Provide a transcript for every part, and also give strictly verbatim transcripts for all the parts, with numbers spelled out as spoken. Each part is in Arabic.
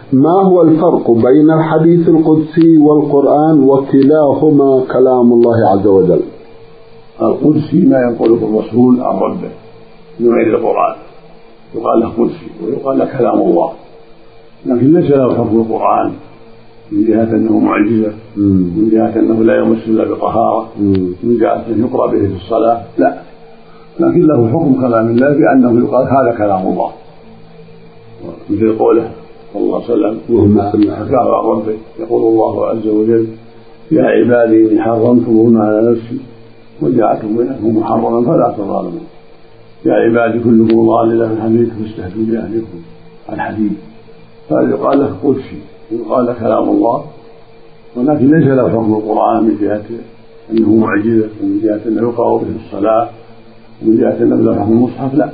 ما هو الفرق بين الحديث القدسي والقرآن وكلاهما كلام الله عز وجل؟ القدسي ما ينقله الرسول عن ربه من غير القرآن يقال له قدسي ويقال له كلام الله، لكن ليس له حكم القرآن من جهة أنه معجزة، من جهة أنه لا يمس إلا بطهارة، من جهة أنه يقرأ به في الصلاة، لا، لكن له حكم كلام الله بأنه يقال هذا كلام الله، مثل قوله صلى الله عليه وسلم حكاه عن ربه يقول الله عز وجل يا عبادي إني حرمت ظلما على نفسي وجعلته بينكم محرما فلا تظالموا، يا عبادي كلكم ضال إلا من هديت فاستهدوا بأهلكم الحديث، فهذا يقال له قدسي يقال له كلام الله، ولكن ليس له حكم القرآن من جهة أنه معجزة ومن جهة أنه يقرأ به الصلاة ومن جهة أنه له حكم المصحف، لا.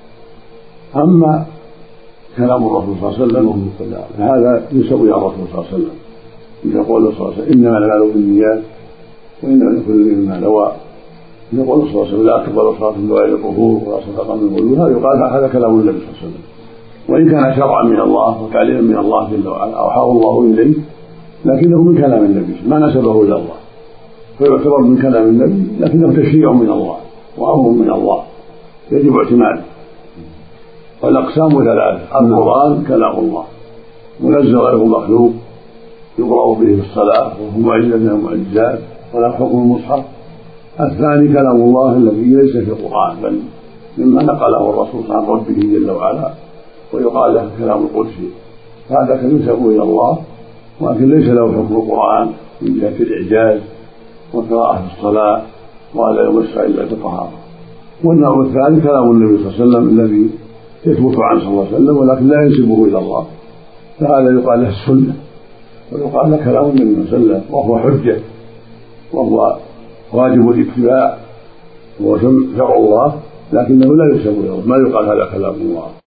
أما كلام الرسول صلى الله عليه وسلم فهذا ينسب إلى الرسول صلى الله عليه وسلم، يقول صلى الله عليه وسلم إنما الأعمال بالنيات وإنما لكل امرئ ما نوى، يقول صلى الله عليه وسلم لا تقبل صلاة من غير طهور ولا صدقة من غلول، هذا يقال هذا كلام النبي صلى الله عليه وسلم، وإن كان شرعا من الله وتعليما من الله جل وعلا أوحاه الله إليه، لكنه من كلام النبي ما نسبه إلى الله، فيعتبر من كلام النبي لكنه تشريع من الله وأمر من الله يجب اعتماده. والأقسام ثلاث: القرآن كلام الله منزل غير مخلوق يقرأ به في الصلاة وهو معجزة من المعجزات ولا حكم المصحف. الثاني كلام الله الذي ليس في القرآن بل مما نقله الرسول عن ربه جل وعلا ويقال له كلام القدسي، هذا ينسب إلى الله ولكن ليس له حكم القرآن من جهة الإعجاز والقراءة في الصلاة ولا يمس إلا بطهارة. والنوع الثاني كلام النبي صلى الله عليه وسلم الذي يثبت عنه صلى الله عليه وسلم ولكن لا ينسبه إلى الله، فهذا يقال له السنة ويقال له كلام النبي صلى الله عليه وسلم وهو حجة وهو واجب الاتباع وهو شرع الله، لكنه لا ينسب إلى الله، ما يقال هذا كلام الله.